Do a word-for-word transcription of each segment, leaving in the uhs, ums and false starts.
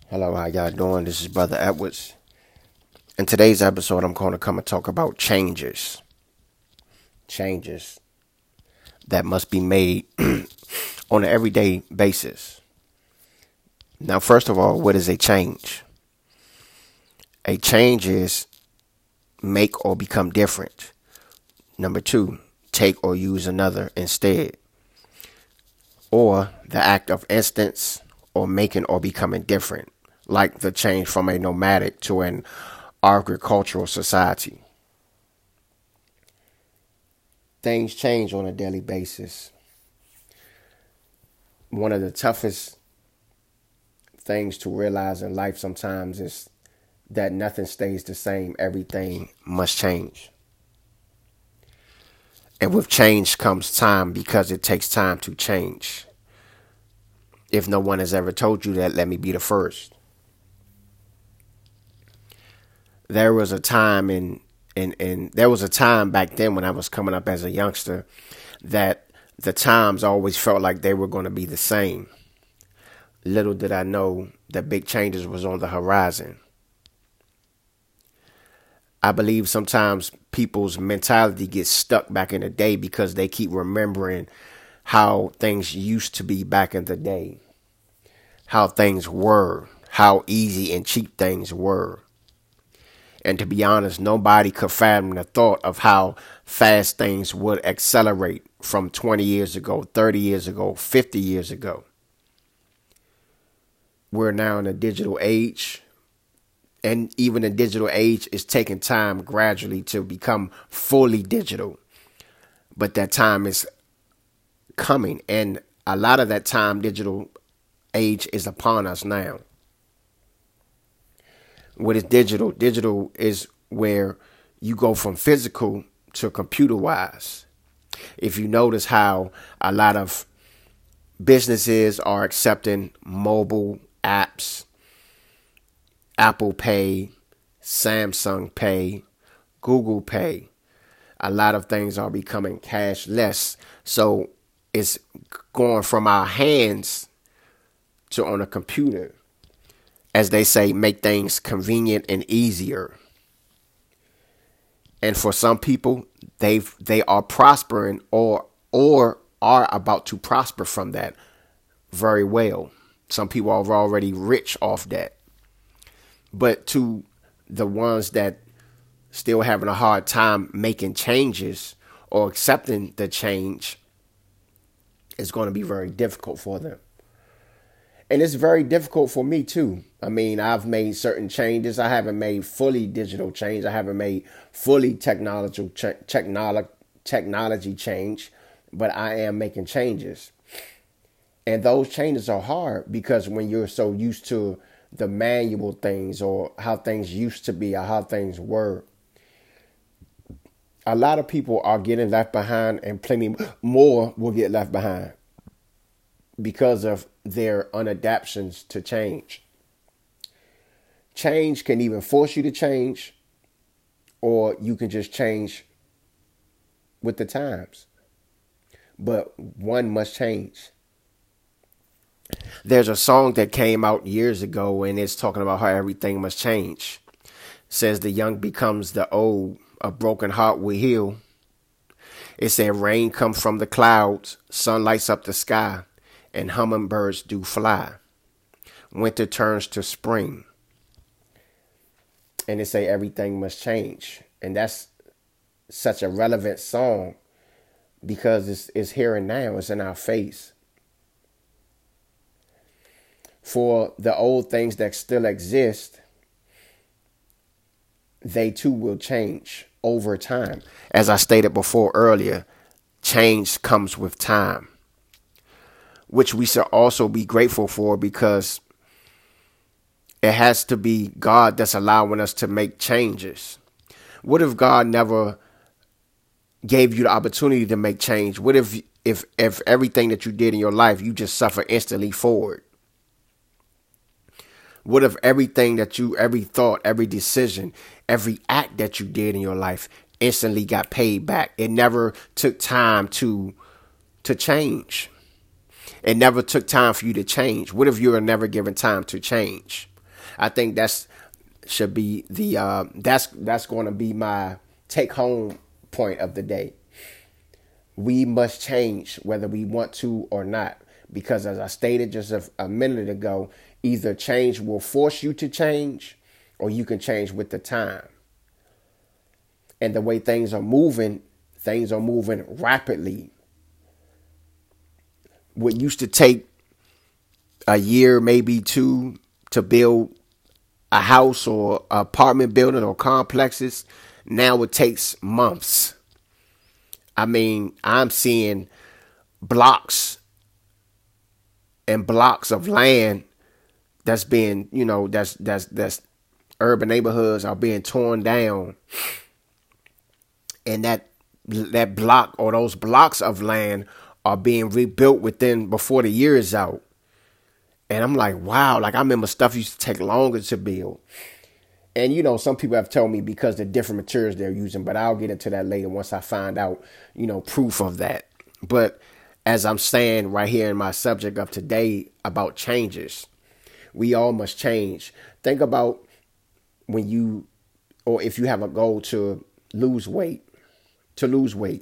Hello, how y'all doing? This is Brother Edwards. In today's episode, I'm going to come and talk about changes. Changes that must be made on an everyday basis. Now, first of all, what is a change? A change is make or become different. Number two, take or use another instead. Or the act of instance or making or becoming different, like the change from a nomadic to an agricultural society. Things change on a daily basis. One of the toughest things to realize in life sometimes is that nothing stays the same. Everything must change. And with change comes time, because it takes time to change. If no one has ever told you that, let me be the first. There was a time in, in, in there was a time back then when I was coming up as a youngster that the times always felt like they were going to be the same. Little did I know that big changes was on the horizon. I believe sometimes people's mentality gets stuck back in the day because they keep remembering how things used to be back in the day, how things were, how easy and cheap things were. And to be honest, nobody could fathom the thought of how fast things would accelerate from twenty years ago, thirty years ago, fifty years ago. We're now in a digital age, and even the digital age is taking time gradually to become fully digital. But that time is coming, and a lot of that time digital age is upon us now. What is digital? Digital is where you go from physical to computer wise. If you notice how a lot of businesses are accepting mobile apps, Apple Pay, Samsung Pay, Google Pay, a lot of things are becoming cashless. So it's going from our hands to on a computer. As they say, make things convenient and easier. And for some people, they've they are prospering or or are about to prosper from that very well. Some people are already rich off that. But to the ones that still having a hard time making changes or accepting the change, it's going to be very difficult for them. And it's very difficult for me too. I mean, I've made certain changes. I haven't made fully digital change. I haven't made fully technological ch- technolo- technology change, but I am making changes. And those changes are hard because when you're so used to the manual things or how things used to be or how things were, a lot of people are getting left behind, and plenty more will get left behind because of their unadaptations to change. Change can even force you to change, or you can just change with the times. But one must change. There's a song that came out years ago, and it's talking about how everything must change. It says the young becomes the old, a broken heart will heal. It said rain comes from the clouds, sun lights up the sky, and hummingbirds do fly. Winter turns to spring. And they say everything must change. And that's such a relevant song because it's, it's here and now. It's in our face. For the old things that still exist, they too will change over time. As I stated before earlier, change comes with time, which we should also be grateful for, because it has to be God that's allowing us to make changes. What if God never gave you the opportunity to make change? What if if if everything that you did in your life, you just suffer instantly for it? What if everything that you, every thought, every decision, every act that you did in your life instantly got paid back? It never took time to to change. It never took time for you to change. What if you were never given time to change? I think that's should be the uh, that's that's going to be my take home point of the day. We must change whether we want to or not, because as I stated just a, a minute ago, either change will force you to change or you can change with the time. And the way things are moving, things are moving rapidly. What used to take a year, maybe two, to build a house or apartment building or complexes, now it takes months. I mean, I'm seeing blocks and blocks of land that's being, you know, that's that's that's urban neighborhoods are being torn down, and that that block or those blocks of land are being rebuilt within before the year is out. And I'm like, wow, like I remember stuff used to take longer to build. And, you know, some people have told me because the different materials they're using, but I'll get into that later once I find out, you know, proof of that. But as I'm saying right here in my subject of today about changes, we all must change. Think about when you, or if you have a goal to lose weight, to lose weight,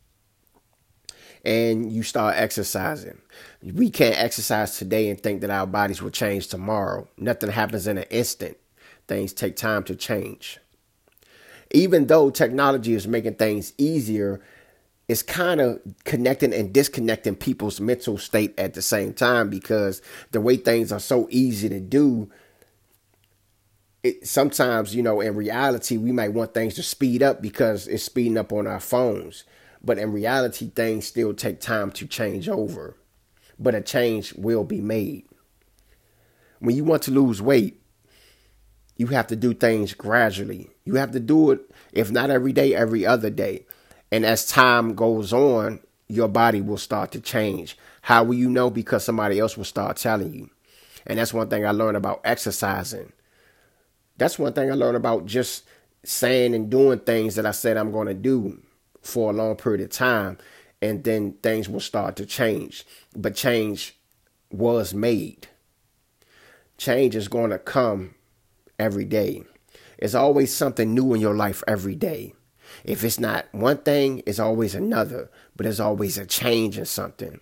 and you start exercising. We can't exercise today and think that our bodies will change tomorrow. Nothing happens in an instant. Things take time to change. Even though technology is making things easier, it's kind of connecting and disconnecting people's mental state at the same time, because the way things are so easy to do, it, sometimes, you know, in reality, we might want things to speed up because it's speeding up on our phones. But in reality, things still take time to change over. But a change will be made. When you want to lose weight, you have to do things gradually. You have to do it, if not every day, every other day. And as time goes on, your body will start to change. How will you know? Because somebody else will start telling you. And that's one thing I learned about exercising. That's one thing I learned about just saying and doing things that I said I'm going to do for a long period of time, and then things will start to change. But change was made. Change is going to come every day. There's always something new in your life every day. If it's not one thing, it's always another, but there's always a change in something.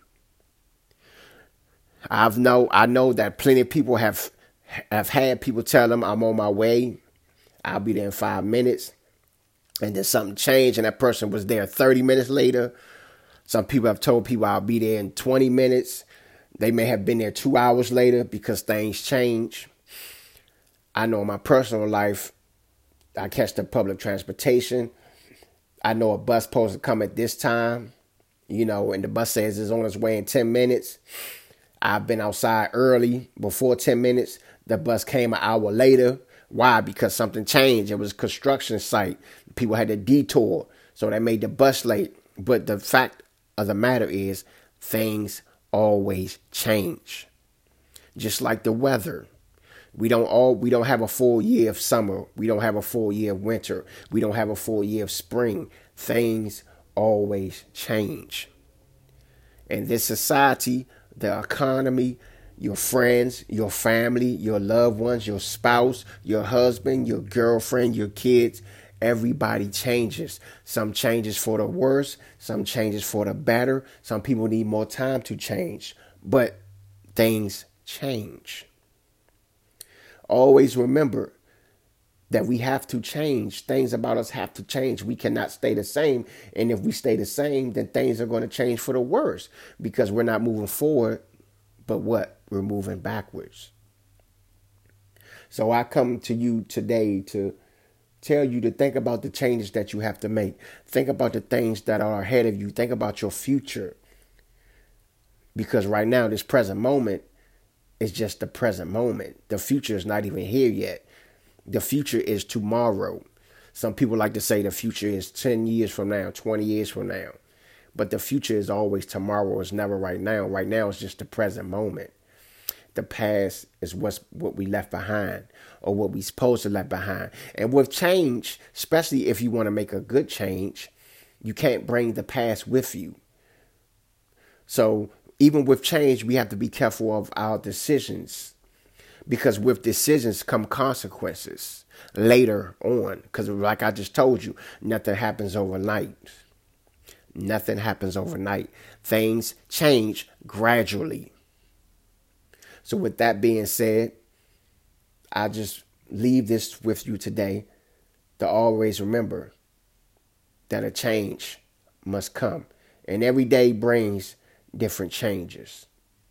I've know I know that plenty of people have have had people tell them I'm on my way. I'll be there in five minutes. And then something changed and that person was there thirty minutes later. Some people have told people I'll be there in twenty minutes. They may have been there two hours later because things change. I know in my personal life, I catch the public transportation. I know a bus supposed to come at this time, you know, and the bus says it's on its way in ten minutes. I've been outside early before ten minutes. The bus came an hour later. Why? Because something changed. It was a construction site. People had to detour, so that made the bus late. But the fact of the matter is, things always change. Just like the weather. We don't all we don't have a full year of summer. We don't have a full year of winter. We don't have a full year of spring. Things always change. In this society, the economy, your friends, your family, your loved ones, your spouse, your husband, your girlfriend, your kids, everybody changes. Some changes for the worse, some changes for the better. Some people need more time to change, but things change. Always remember that we have to change. Things about us have to change. We cannot stay the same. And if we stay the same, then things are going to change for the worse, because we're not moving forward, but what? We're moving backwards. So I come to you today to tell you to think about the changes that you have to make. Think about the things that are ahead of you. Think about your future. Because right now, this present moment is just the present moment. The future is not even here yet. The future is tomorrow. Some people like to say the future is ten years from now, twenty years from now. But the future is always tomorrow. It's never right now. Right now is just the present moment. The past is what's what we left behind, or what we supposed to left behind. And with change, especially if you want to make a good change, you can't bring the past with you. So even with change, we have to be careful of our decisions, Because with decisions come consequences later on. Because like I just told you, nothing happens overnight. Nothing happens overnight. Things change gradually. So with that being said, I just leave this with you today to always remember that a change must come. And every day brings different changes.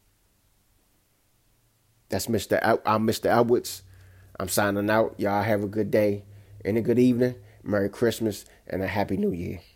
That's Mister El- I'm Mister Edwards. I'm signing out. Y'all have a good day and a good evening. Merry Christmas and a Happy New Year.